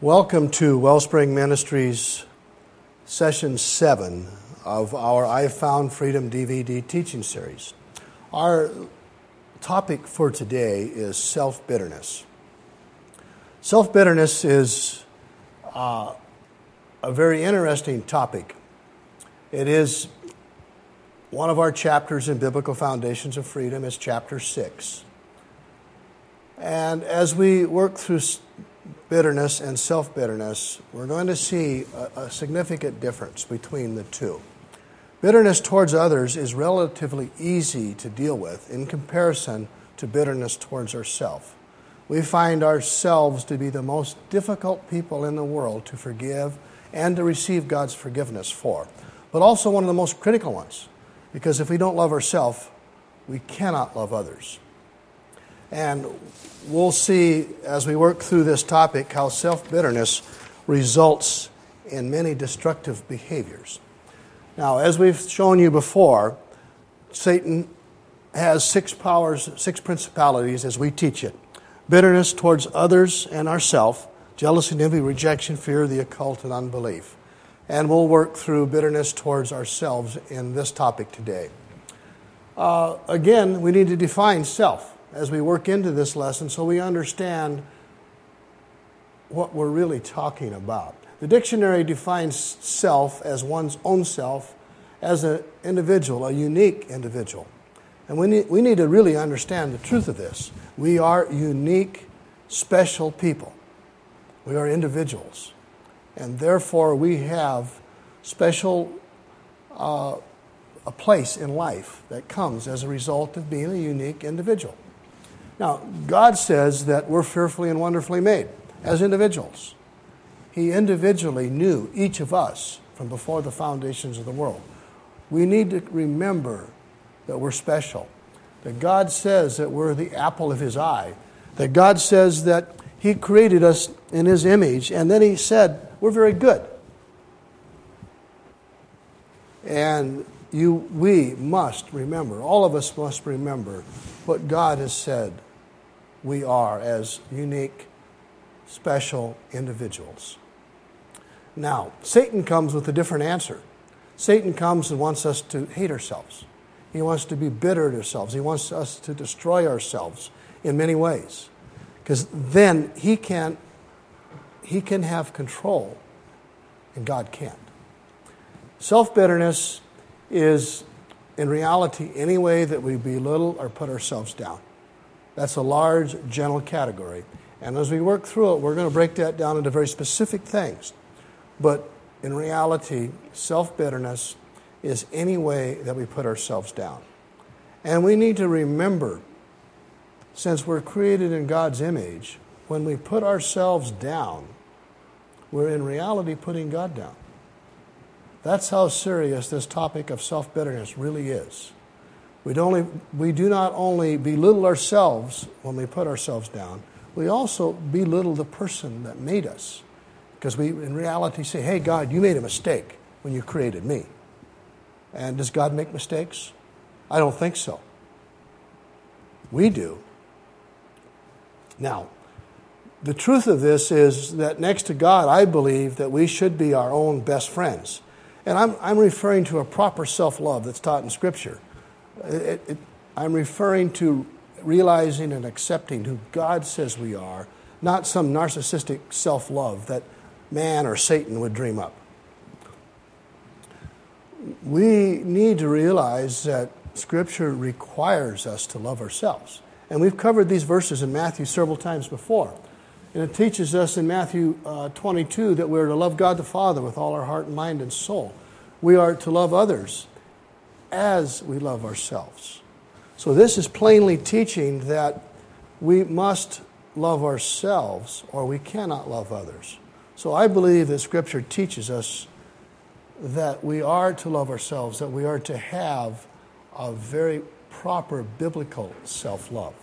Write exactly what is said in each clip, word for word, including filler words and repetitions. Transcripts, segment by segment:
Welcome to Wellspring Ministries Session seven of our I Found Freedom D V D teaching series. Our topic for today is self-bitterness. Self-bitterness is uh, a very interesting topic. It is one of our chapters in Biblical Foundations of Freedom. It's chapter six. And as we work through bitterness and self-bitterness, we're going to see a, a significant difference between the two. Bitterness towards others is relatively easy to deal with in comparison to bitterness towards ourselves. We find ourselves to be the most difficult people in the world to forgive and to receive God's forgiveness for, but also one of the most critical ones, because if we don't love ourselves, we cannot love others. And we'll see as we work through this topic how self-bitterness results in many destructive behaviors. Now, as we've shown you before, Satan has six powers, six principalities as we teach it. Bitterness towards others and ourselves, jealousy, envy, rejection, fear, the occult, and unbelief. And we'll work through bitterness towards ourselves in this topic today. Uh, again, we need to define self as we work into this lesson so we understand what we're really talking about. The dictionary defines self as one's own self, as an individual, a unique individual. And we need, we need to really understand the truth of this. We are unique, special people. We are individuals. And therefore we have special uh, a place in life that comes as a result of being a unique individual. Now, God says that we're fearfully and wonderfully made as individuals. He individually knew each of us from before the foundations of the world. We need to remember that we're special, that God says that we're the apple of His eye, that God says that He created us in His image, and then He said, we're very good. And you, we must remember, all of us must remember what God has said we are as unique, special individuals. Now, Satan comes with a different answer. Satan comes and wants us to hate ourselves. He wants to be bitter at ourselves. He wants us to destroy ourselves in many ways. Because then he can, he can have control and God can't. Self-bitterness is, in reality, any way that we belittle or put ourselves down. That's a large, general category. And as we work through it, we're going to break that down into very specific things. But in reality, self-bitterness is any way that we put ourselves down. And we need to remember, since we're created in God's image, when we put ourselves down, we're in reality putting God down. That's how serious this topic of self-bitterness really is. We don't only, we do not only belittle ourselves when we put ourselves down, we also belittle the person that made us. Because we, in reality, say, hey, God, you made a mistake when you created me. And does God make mistakes? I don't think so. We do. Now, the truth of this is that next to God, I believe that we should be our own best friends. And I'm, I'm referring to a proper self-love that's taught in Scripture. It, it, I'm referring to realizing and accepting who God says we are, not some narcissistic self-love that man or Satan would dream up. We need to realize that Scripture requires us to love ourselves. And we've covered these verses in Matthew several times before. And it teaches us in Matthew uh, twenty-two that we're to love God the Father with all our heart, mind, and soul. We are to love others as we love ourselves. So this is plainly teaching that we must love ourselves or we cannot love others. So I believe that Scripture teaches us that we are to love ourselves, that we are to have a very proper biblical self-love.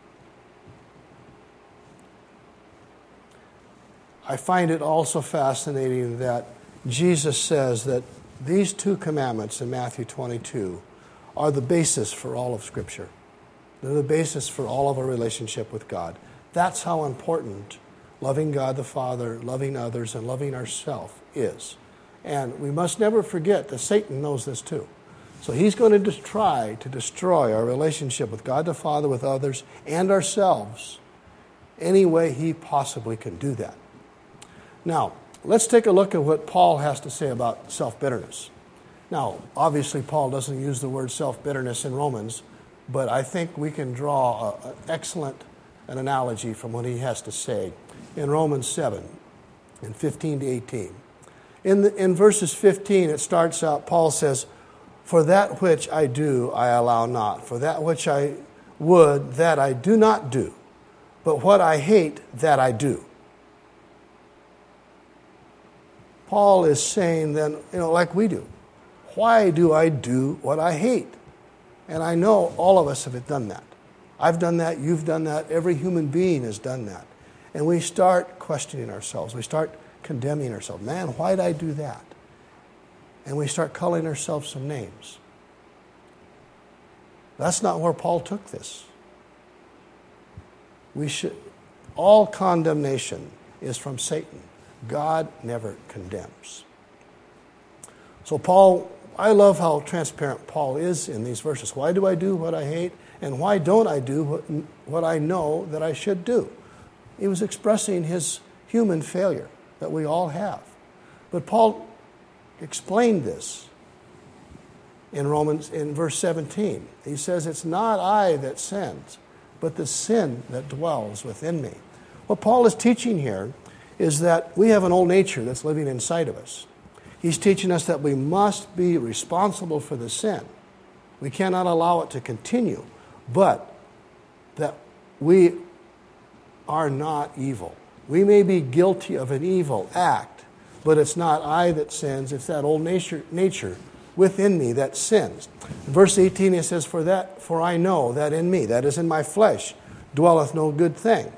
I find it also fascinating that Jesus says that these two commandments in Matthew twenty-two are the basis for all of Scripture. They're the basis for all of our relationship with God. That's how important loving God the Father, loving others, and loving ourselves is. And we must never forget that Satan knows this too. So he's going to just try to destroy our relationship with God the Father, with others, and ourselves any way he possibly can do that. Now, let's take a look at what Paul has to say about self-bitterness. Now, obviously, Paul doesn't use the word self-bitterness in Romans, but I think we can draw an excellent an analogy from what he has to say in Romans seven, in fifteen to eighteen. In, the, in verses fifteen, it starts out, Paul says, "For that which I do, I allow not. For that which I would, that I do not do. But what I hate, that I do." Paul is saying then, you know, like we do, why do I do what I hate? And I know all of us have done that. I've done that, you've done that, every human being has done that. And we start questioning ourselves. We start condemning ourselves. Man, why did I do that? And we start calling ourselves some names. That's not where Paul took this. We should, all condemnation is from Satan. God never condemns. So Paul, I love how transparent Paul is in these verses. Why do I do what I hate? And why don't I do what, what I know that I should do? He was expressing his human failure that we all have. But Paul explained this in Romans, in verse seventeen. He says, "It's not I that sins, but the sin that dwells within me." What Paul is teaching here is that we have an old nature that's living inside of us. He's teaching us that we must be responsible for the sin. We cannot allow it to continue, but that we are not evil. We may be guilty of an evil act, but it's not I that sins, it's that old nature, nature within me that sins. In verse eighteen, it says, For that, for I know that in me, that is in my flesh, dwelleth no good thing.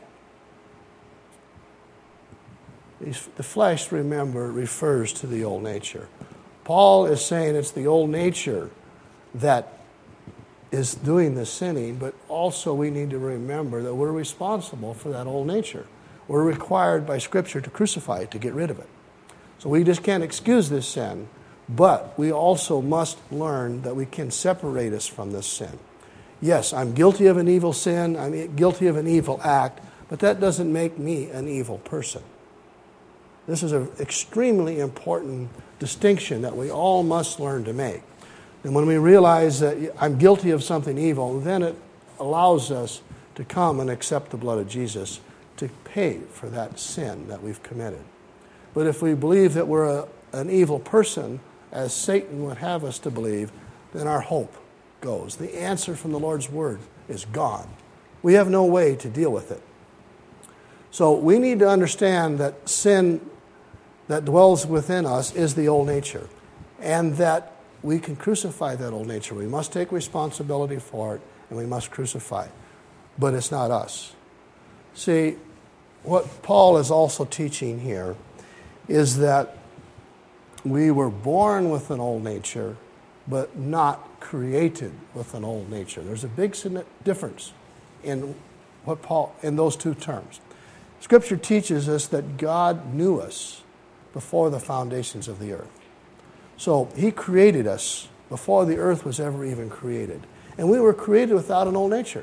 The flesh, remember, refers to the old nature. Paul is saying it's the old nature that is doing the sinning, but also we need to remember that we're responsible for that old nature. We're required by Scripture to crucify it, to get rid of it. So we just can't excuse this sin, but we also must learn that we can separate us from this sin. Yes, I'm guilty of an evil sin, I'm guilty of an evil act, but that doesn't make me an evil person. This is an extremely important distinction that we all must learn to make. And when we realize that I'm guilty of something evil, then it allows us to come and accept the blood of Jesus to pay for that sin that we've committed. But if we believe that we're a, an evil person, as Satan would have us to believe, then our hope goes. The answer from the Lord's Word is gone. We have no way to deal with it. So we need to understand that sin that dwells within us is the old nature, and that we can crucify that old nature. We must take responsibility for it, and we must crucify it. But it's not us. See, what Paul is also teaching here is that we were born with an old nature, but not created with an old nature. There's a big difference in what Paul in those two terms. Scripture teaches us that God knew us before the foundations of the earth. So he created us before the earth was ever even created. And we were created without an old nature.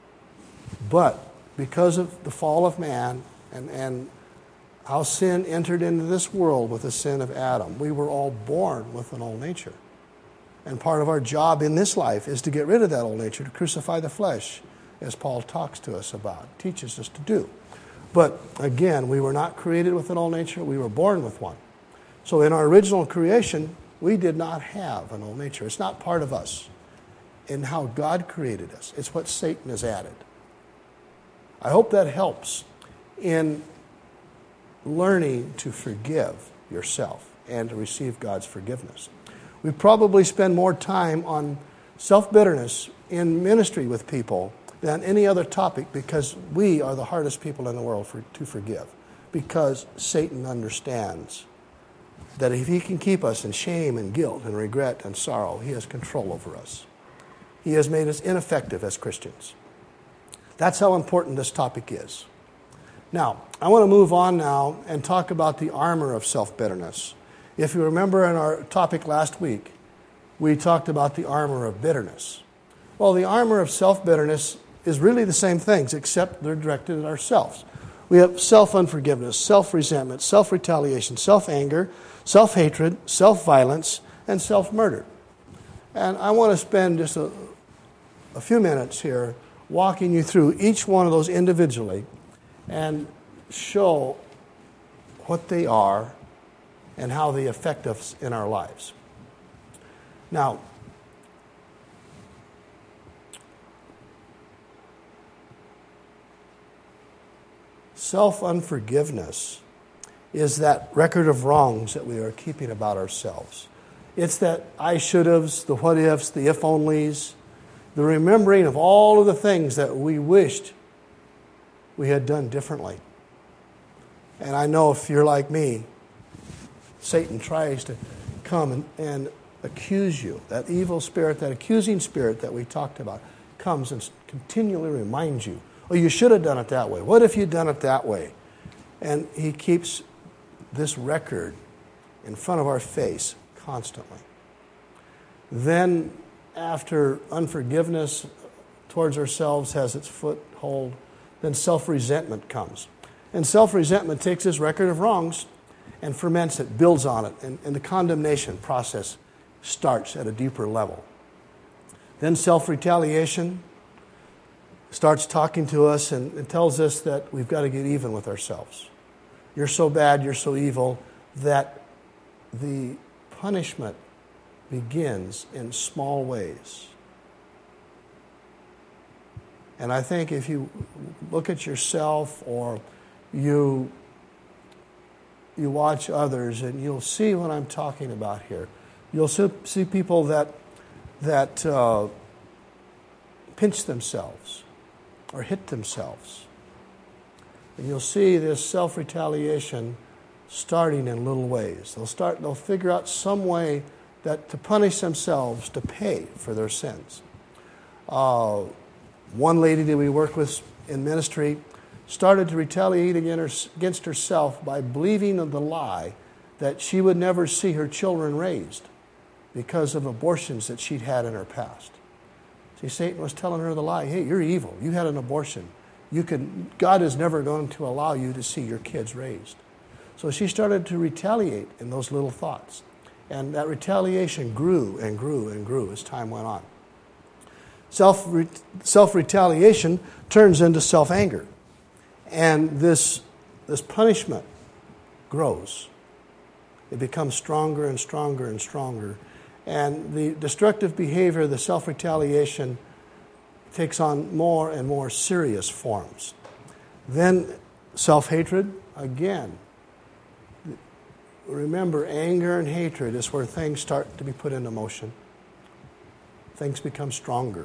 But because of the fall of man and, and how sin entered into this world with the sin of Adam, we were all born with an old nature. And part of our job in this life is to get rid of that old nature, to crucify the flesh, as Paul talks to us about, teaches us to do. But again, we were not created with an old nature, we were born with one. So in our original creation, we did not have an old nature. It's not part of us in how God created us. It's what Satan has added. I hope that helps in learning to forgive yourself and to receive God's forgiveness. We probably spend more time on self-bitterness in ministry with people than any other topic because we are the hardest people in the world for, to forgive. Because Satan understands that if he can keep us in shame and guilt and regret and sorrow, he has control over us. He has made us ineffective as Christians. That's how important this topic is. Now, I want to move on now and talk about the armor of self-bitterness. If you remember in our topic last week, we talked about the armor of bitterness. Well, the armor of self-bitterness is really the same things, except they're directed at ourselves. We have self-unforgiveness, self-resentment, self-retaliation, self-anger, self-hatred, self-violence, and self-murder. And I want to spend just a, a few minutes here walking you through each one of those individually and show what they are and how they affect us in our lives. Now, self-unforgiveness is that record of wrongs that we are keeping about ourselves. It's that I should-haves, the what-ifs, the if-onlys, the remembering of all of the things that we wished we had done differently. And I know if you're like me, Satan tries to come and, and accuse you. That evil spirit, that accusing spirit that we talked about, comes and continually reminds you, oh, you should have done it that way. What if you'd done it that way? And he keeps this record in front of our face constantly. Then, after unforgiveness towards ourselves has its foothold, then self-resentment comes. And self-resentment takes this record of wrongs and ferments it, builds on it, and, and the condemnation process starts at a deeper level. Then self-retaliation starts talking to us and it tells us that we've got to get even with ourselves. You're so bad, you're so evil, that the punishment begins in small ways. And I think if you look at yourself or you you watch others, and you'll see what I'm talking about here. You'll see people that that uh, pinch themselves or hit themselves. And you'll see this self-retaliation starting in little ways. They'll start. They'll figure out some way that to punish themselves to pay for their sins. Uh, one lady that we worked with in ministry started to retaliate against herself by believing in the lie that she would never see her children raised because of abortions that she'd had in her past. See, Satan was telling her the lie, hey, you're evil. You had an abortion. You can, God is never going to allow you to see your kids raised. So she started to retaliate in those little thoughts. And that retaliation grew and grew and grew as time went on. Self, self-retaliation turns into self-anger. And this, this punishment grows. It becomes stronger and stronger and stronger. And the destructive behavior, the self-retaliation, takes on more and more serious forms. Then self-hatred, again. Remember, anger and hatred is where things start to be put into motion. Things become stronger.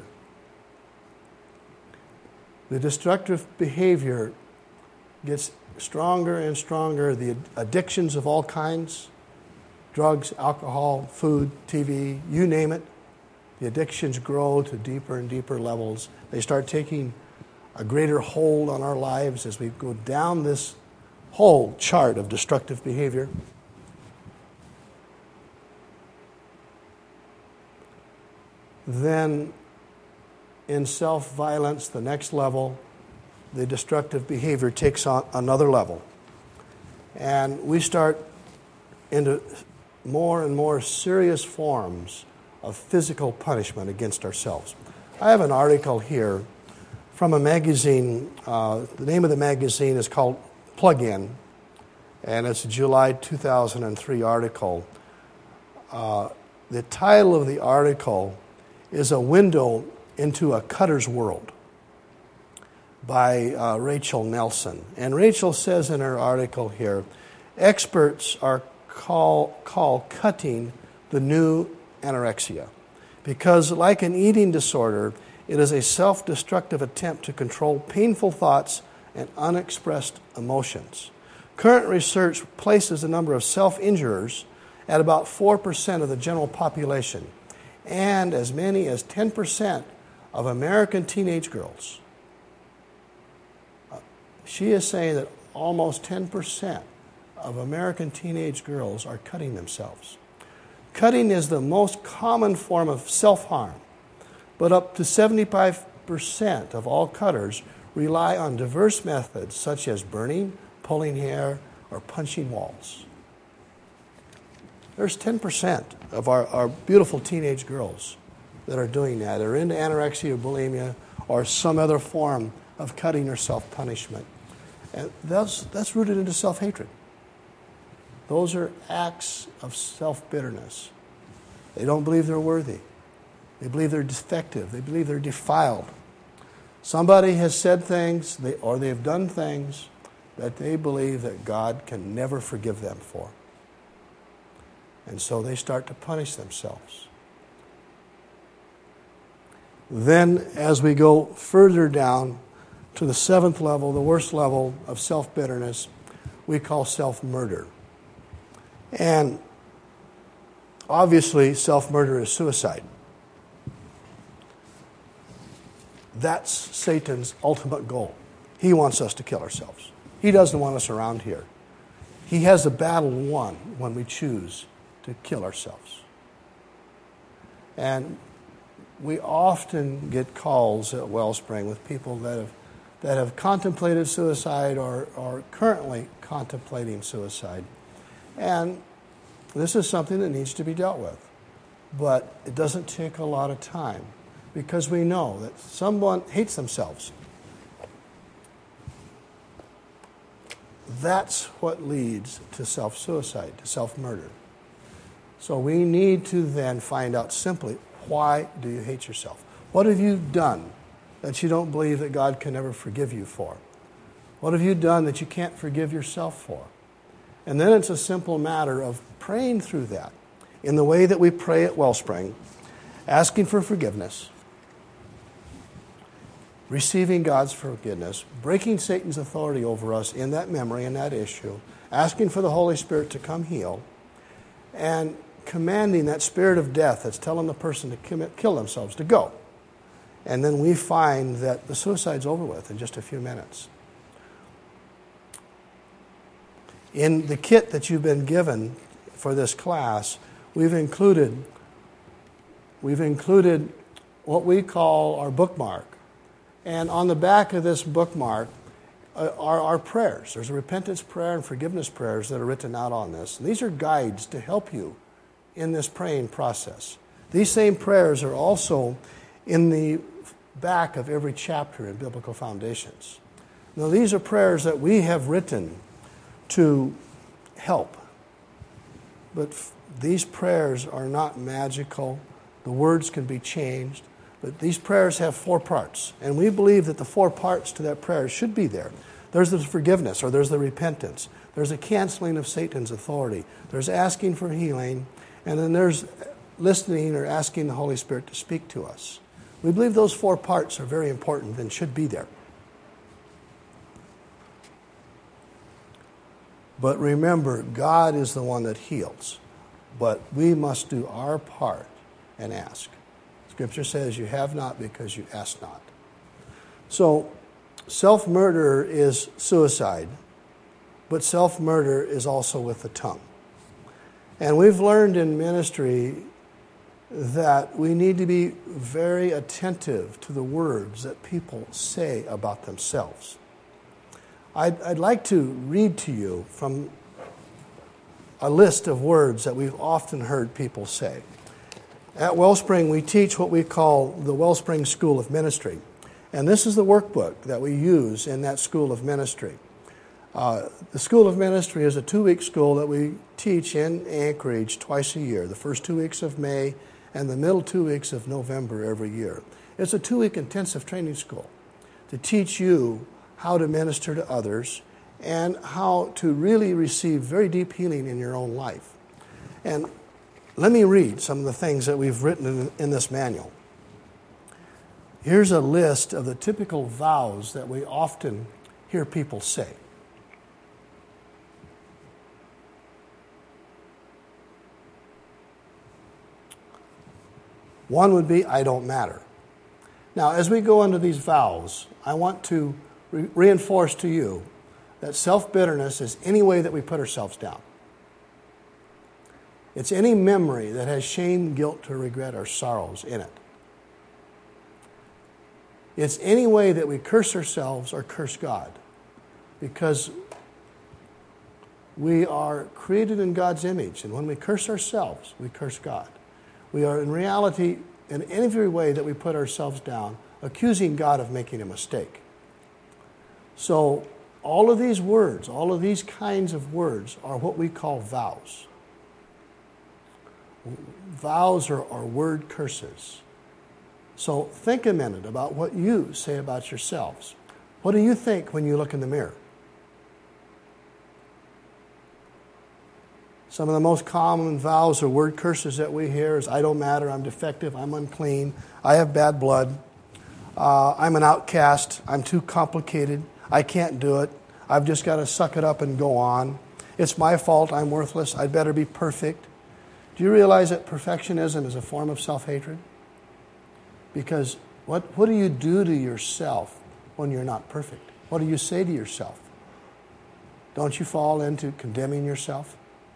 The destructive behavior gets stronger and stronger. The addictions of all kinds, drugs, alcohol, food, T V, you name it, the addictions grow to deeper and deeper levels. They start taking a greater hold on our lives as we go down this whole chart of destructive behavior. Then in self-violence, the next level, the destructive behavior takes on another level. And we start into more and more serious forms of physical punishment against ourselves. I have an article here from a magazine. Uh, the name of the magazine is called Plug-In, and it's a July two thousand three article. Uh, the title of the article is A Window into a Cutter's World by uh, Rachel Nelson. And Rachel says in her article here, experts are call, call cutting the new anorexia because, like an eating disorder, it is a self-destructive attempt to control painful thoughts and unexpressed emotions. Current research places the number of self-injurers at about four percent of the general population, and as many as ten percent of American teenage girls. Uh, she is saying that almost ten percent of American teenage girls are cutting themselves. Cutting is the most common form of self-harm, but up to seventy-five percent of all cutters rely on diverse methods such as burning, pulling hair, or punching walls. There's ten percent of our, our beautiful teenage girls that are doing that, are into anorexia or bulimia or some other form of cutting or self-punishment. And that's, that's rooted into self-hatred. Those are acts of self-bitterness. They don't believe they're worthy. They believe they're defective. They believe they're defiled. Somebody has said things, they, or they have done things that they believe that God can never forgive them for. And so they start to punish themselves. Then, as we go further down to the seventh level, the worst level of self-bitterness, we call self-murder. And obviously, self-murder is suicide. That's Satan's ultimate goal. He wants us to kill ourselves. He doesn't want us around here. He has a battle won when we choose to kill ourselves. And we often get calls at Wellspring with people that have that have contemplated suicide or are currently contemplating suicide. And this is something that needs to be dealt with. But it doesn't take a lot of time because we know that someone hates themselves. That's what leads to self-suicide, to self-murder. So we need to then find out simply, why do you hate yourself? What have you done that you don't believe that God can ever forgive you for? What have you done that you can't forgive yourself for? And then it's a simple matter of praying through that in the way that we pray at Wellspring, asking for forgiveness, receiving God's forgiveness, breaking Satan's authority over us in that memory and that issue, asking for the Holy Spirit to come heal, and commanding that spirit of death that's telling the person to commit, kill themselves to go. And then we find that the suicide's over with in just a few minutes. In the kit that you've been given for this class, we've included, we've included what we call our bookmark. And on the back of this bookmark uh, are our prayers. There's a repentance prayer and forgiveness prayers that are written out on this. And these are guides to help you in this praying process. These same prayers are also in the back of every chapter in Biblical Foundations. Now, these are prayers that we have written to help. But f- these prayers are not magical. The words can be changed. But these prayers have four parts. And we believe that the four parts to that prayer should be there. There's the forgiveness, or there's the repentance. There's a canceling of Satan's authority. There's asking for healing. And then there's listening or asking the Holy Spirit to speak to us. We believe those four parts are very important and should be there. But remember, God is the one that heals. But we must do our part and ask. Scripture says you have not because you ask not. So self-murder is suicide, but self-murder is also with the tongue. And we've learned in ministry that we need to be very attentive to the words that people say about themselves. I'd, I'd like to read to you from a list of words that we've often heard people say. At Wellspring, we teach what we call the Wellspring School of Ministry. And this is the workbook that we use in that School of Ministry. Uh, the School of Ministry is a two-week school that we teach in Anchorage twice a year, the first two weeks of May and the middle two weeks of November every year. It's a two-week intensive training school to teach you how to minister to others and how to really receive very deep healing in your own life. And let me read some of the things that we've written in, in this manual. Here's a list of the typical vows that we often hear people say. One would be, I don't matter. Now, as we go into these vows, I want to re- reinforce to you that self-bitterness is any way that we put ourselves down. It's any memory that has shame, guilt, or regret, or sorrows in it. It's any way that we curse ourselves or curse God, because we are created in God's image, and when we curse ourselves, we curse God. We are in reality, in every way that we put ourselves down, accusing God of making a mistake. So all of these words, all of these kinds of words are what we call vows. Vows are, are word curses. So think a minute about what you say about yourselves. What do you think when you look in the mirror? Some of the most common vows or word curses that we hear is, I don't matter, I'm defective, I'm unclean, I have bad blood, uh, I'm an outcast, I'm too complicated, I can't do it, I've just got to suck it up and go on. It's my fault, I'm worthless, I'd better be perfect. Do you realize that perfectionism is a form of self-hatred? Because what, what do you do to yourself when you're not perfect? What do you say to yourself? Don't you fall into condemning yourself?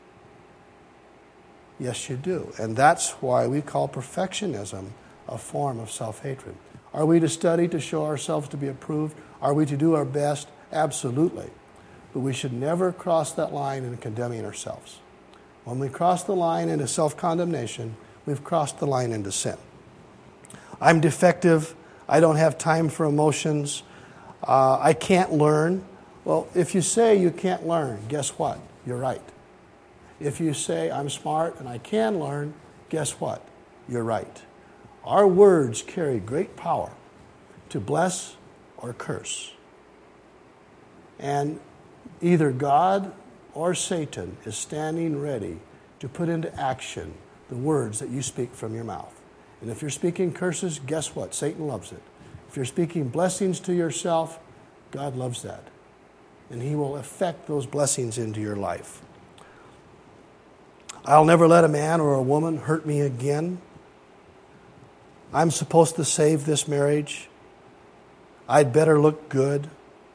Yes, you do. And that's why we call perfectionism a form of self-hatred. Are we to study to show ourselves to be approved? Are we to do our best? Absolutely. But we should never cross that line in condemning ourselves. When we cross the line into self-condemnation, we've crossed the line into sin. I'm defective. I don't have time for emotions. Uh, I can't learn. Well, if you say you can't learn, guess what? You're right. If you say I'm smart and I can learn, guess what? You're right. Our words carry great power to bless or curse. And either God or Satan is standing ready to put into action the words that you speak from your mouth. And if you're speaking curses, guess what? Satan loves it. If you're speaking blessings to yourself, God loves that. And he will affect those blessings into your life. I'll never let a man or a woman hurt me again. I'm supposed to save this marriage. I'd better look good.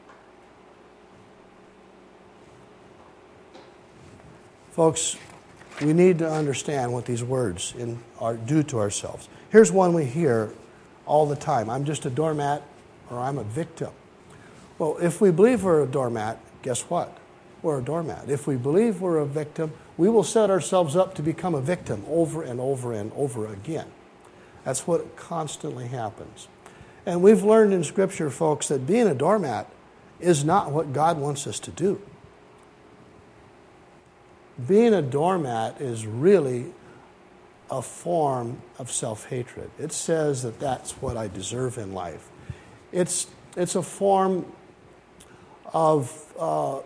Folks, we need to understand what these words in, are do to ourselves. Here's one we hear all the time. I'm just a doormat, or I'm a victim. Well, if we believe we're a doormat, guess what? We're a doormat. If we believe we're a victim, we will set ourselves up to become a victim over and over and over again. That's what constantly happens. And we've learned in Scripture, folks, that being a doormat is not what God wants us to do. Being a doormat is really a form of self-hatred. It says that that's what I deserve in life. It's, it's a form of uh,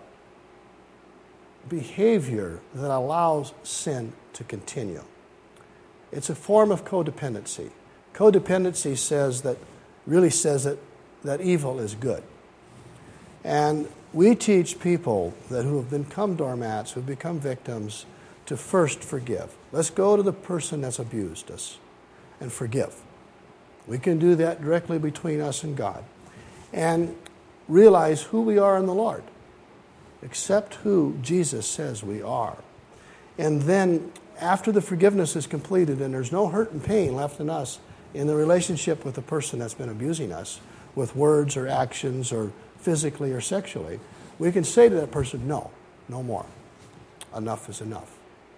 behavior that allows sin to continue. It's a form of codependency. Codependency says that, really says that, that evil is good. And we teach people that who have become doormats, who have become victims, to first forgive. Let's go to the person that's abused us and forgive. We can do that directly between us and God. And realize who we are in the Lord. Accept who Jesus says we are. And then after the forgiveness is completed and there's no hurt and pain left in us in the relationship with the person that's been abusing us with words or actions or physically or sexually, we can say to that person, no, no more. Enough is enough.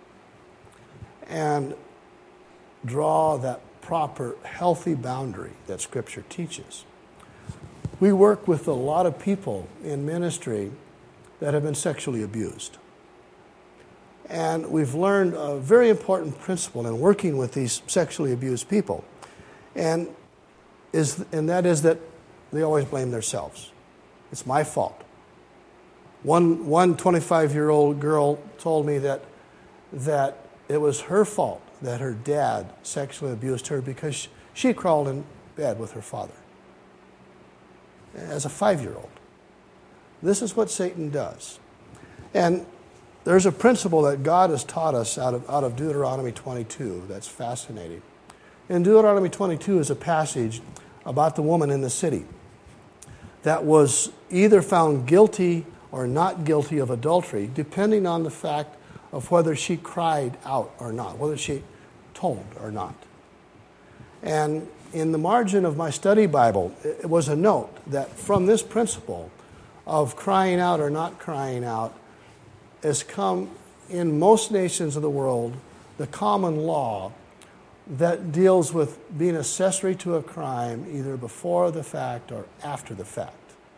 And draw that proper, healthy boundary that Scripture teaches. We work with a lot of people in ministry that have been sexually abused. And we've learned a very important principle in working with these sexually abused people. And, is, and that is that they always blame themselves. It's my fault. One, one twenty-five-year-old girl told me that, that it was her fault that her dad sexually abused her because she, she crawled in bed with her father as a five-year-old. This is what Satan does. And there's a principle that God has taught us out of, out of Deuteronomy twenty-two that's fascinating. In Deuteronomy twenty-two is a passage about the woman in the city that was either found guilty or not guilty of adultery, depending on the fact of whether she cried out or not, whether she told or not. And in the margin of my study Bible, it was a note that from this principle of crying out or not crying out has come in most nations of the world the common law that deals with being accessory to a crime either before the fact or after the fact.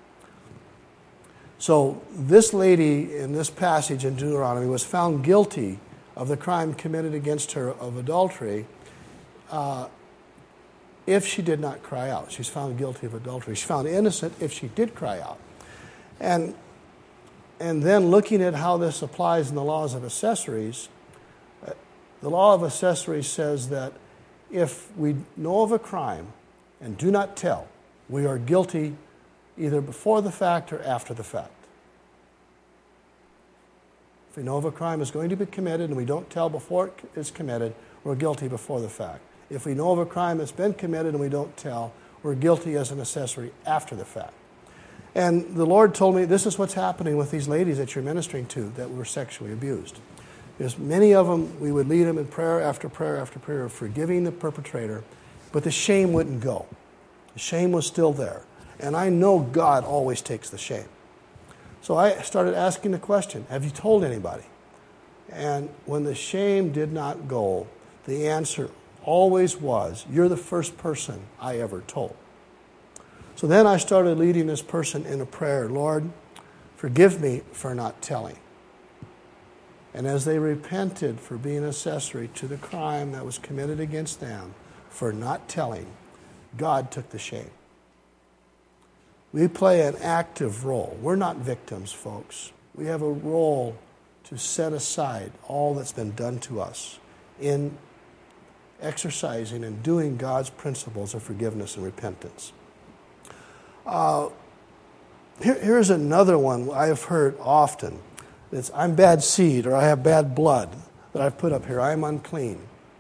So this lady in this passage in Deuteronomy was found guilty of the crime committed against her of adultery uh, if she did not cry out. She's found guilty of adultery. She's found innocent if she did cry out. And, and then looking at how this applies in the laws of accessories, uh, the law of accessories says that if we know of a crime and do not tell, we are guilty either before the fact or after the fact. If we know of a crime is going to be committed and we don't tell before it is committed, we're guilty before the fact. If we know of a crime that's been committed and we don't tell, we're guilty as an accessory after the fact. And the Lord told me this is what's happening with these ladies that you're ministering to that were sexually abused. There's many of them, we would lead them in prayer after prayer after prayer, forgiving the perpetrator, but the shame wouldn't go. The shame was still there. And I know God always takes the shame. So I started asking the question, have you told anybody? And when the shame did not go, the answer always was, you're the first person I ever told. So then I started leading this person in a prayer, Lord, forgive me for not telling. And as they repented for being accessory to the crime that was committed against them for not telling, God took the shame. We play an active role. We're not victims, folks. We have a role to set aside all that's been done to us in exercising and doing God's principles of forgiveness and repentance. Uh, here, here's another one I've heard often. It's, I'm bad seed, or I have bad blood that I've put up here. I'm unclean.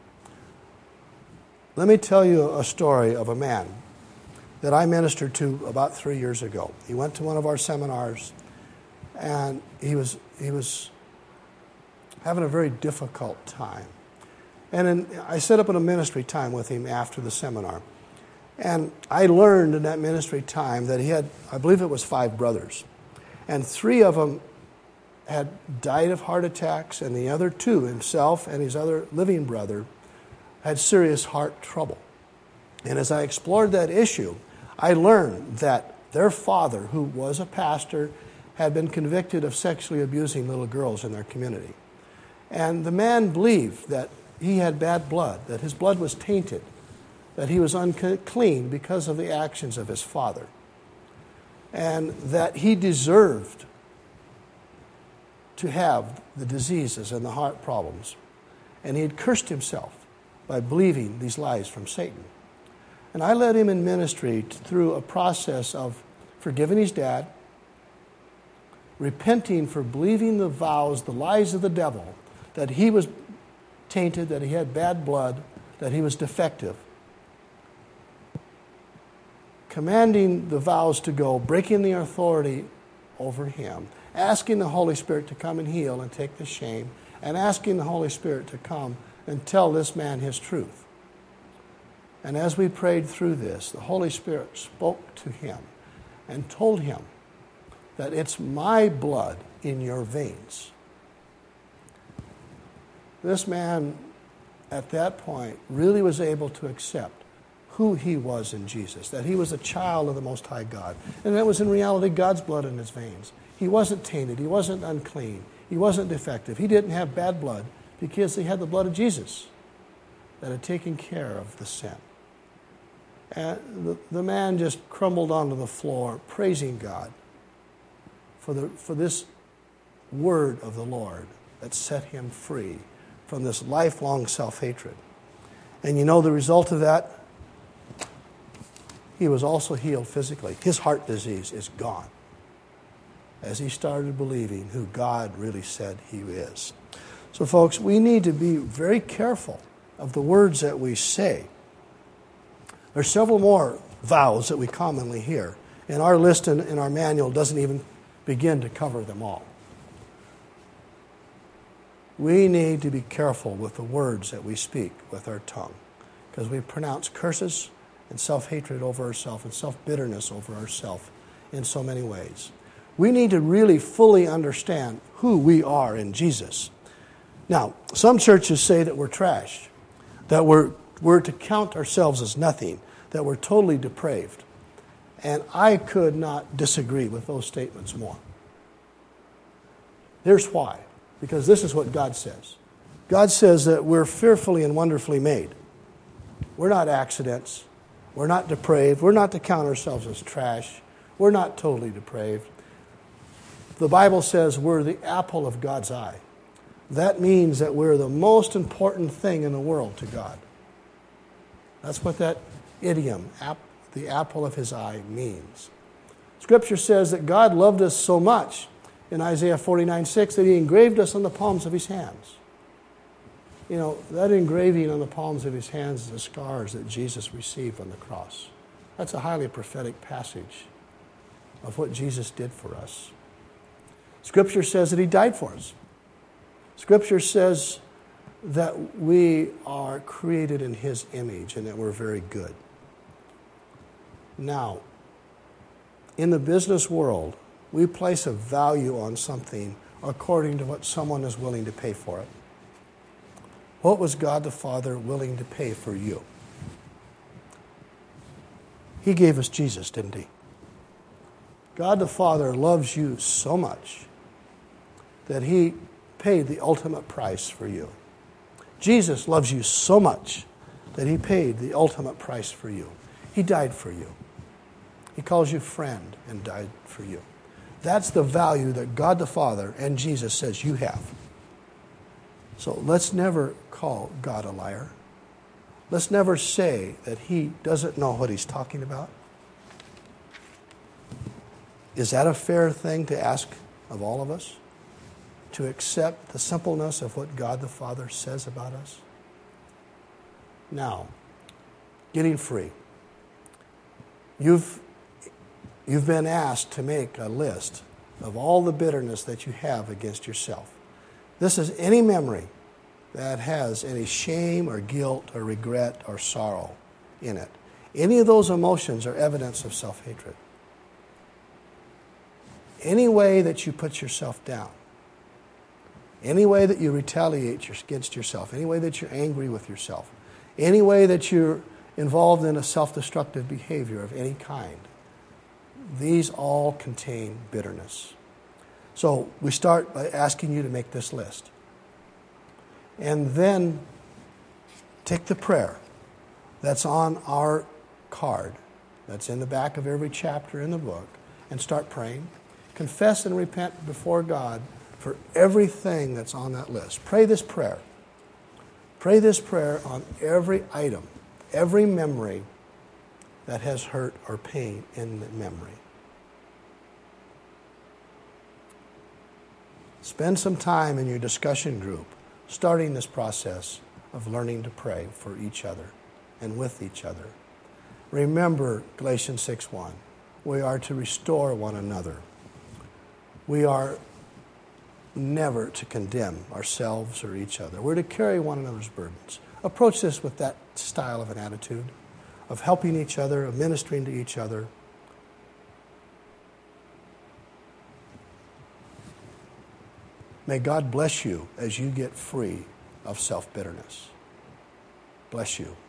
Let me tell you a story of a man that I ministered to about three years ago. He went to one of our seminars, and he was he was having a very difficult time. And in, I set up a ministry time with him after the seminar. And I learned in that ministry time that he had, I believe it was five brothers. And three of them had died of heart attacks, and the other two, himself and his other living brother, had serious heart trouble. And as I explored that issue, I learned that their father, who was a pastor, had been convicted of sexually abusing little girls in their community. And the man believed that he had bad blood, that his blood was tainted, that he was unclean because of the actions of his father, and that he deserved to have the diseases and the heart problems. And he had cursed himself by believing these lies from Satan. And I led him in ministry through a process of forgiving his dad, repenting for believing the vows, the lies of the devil, that he was tainted, that he had bad blood, that he was defective, commanding the vows to go, breaking the authority over him, asking the Holy Spirit to come and heal and take the shame, and asking the Holy Spirit to come and tell this man his truth. And as we prayed through this, the Holy Spirit spoke to him and told him that it's my blood in your veins. This man, at that point, really was able to accept who he was in Jesus, that he was a child of the Most High God. And that was in reality God's blood in his veins. He wasn't tainted. He wasn't unclean. He wasn't defective. He didn't have bad blood because he had the blood of Jesus that had taken care of the sin. And the, the man just crumbled onto the floor, praising God for, the, for this word of the Lord that set him free from this lifelong self-hatred. And you know the result of that? He was also healed physically. His heart disease is gone as he started believing who God really said he is. So folks, we need to be very careful of the words that we say. There are several more vows that we commonly hear. And our list in, in our manual doesn't even begin to cover them all. We need to be careful with the words that we speak with our tongue, because we pronounce curses and self-hatred over ourselves and self-bitterness over ourselves in so many ways. We need to really fully understand who we are in Jesus. Now, some churches say that we're trash, that we're, we're to count ourselves as nothing, that we're totally depraved. And I could not disagree with those statements more. Here's why. Because this is what God says. God says that we're fearfully and wonderfully made. We're not accidents. We're not depraved. We're not to count ourselves as trash. We're not totally depraved. The Bible says we're the apple of God's eye. That means that we're the most important thing in the world to God. That's what that idiom, the apple of his eye, means. Scripture says that God loved us so much in Isaiah forty-nine six that he engraved us on the palms of his hands. You know, that engraving on the palms of his hands is the scars that Jesus received on the cross. That's a highly prophetic passage of what Jesus did for us. Scripture says that he died for us. Scripture says that we are created in his image and that we're very good. Now, in the business world, we place a value on something according to what someone is willing to pay for it. What was God the Father willing to pay for you? He gave us Jesus, didn't he? God the Father loves you so much that he paid the ultimate price for you. Jesus loves you so much that he paid the ultimate price for you. He died for you. He calls you friend and died for you. That's the value that God the Father and Jesus says you have. So let's never call God a liar. Let's never say that he doesn't know what he's talking about. Is that a fair thing to ask of all of us? To accept the simpleness of what God the Father says about us? Now, getting free. You've You've been asked to make a list of all the bitterness that you have against yourself. This is any memory that has any shame or guilt or regret or sorrow in it. Any of those emotions are evidence of self-hatred. Any way that you put yourself down, any way that you retaliate against yourself, any way that you're angry with yourself, any way that you're involved in a self-destructive behavior of any kind, these all contain bitterness. So we start by asking you to make this list. And then take the prayer that's on our card, that's in the back of every chapter in the book, and start praying. Confess and repent before God for everything that's on that list. Pray this prayer. Pray this prayer on every item, every memory that has hurt or pain in the memory. Spend some time in your discussion group starting this process of learning to pray for each other and with each other. Remember Galatians six one. We are to restore one another. We are never to condemn ourselves or each other. We're to carry one another's burdens. Approach this with that style of an attitude, of helping each other, of ministering to each other. May God bless you as you get free of self-bitterness. Bless you.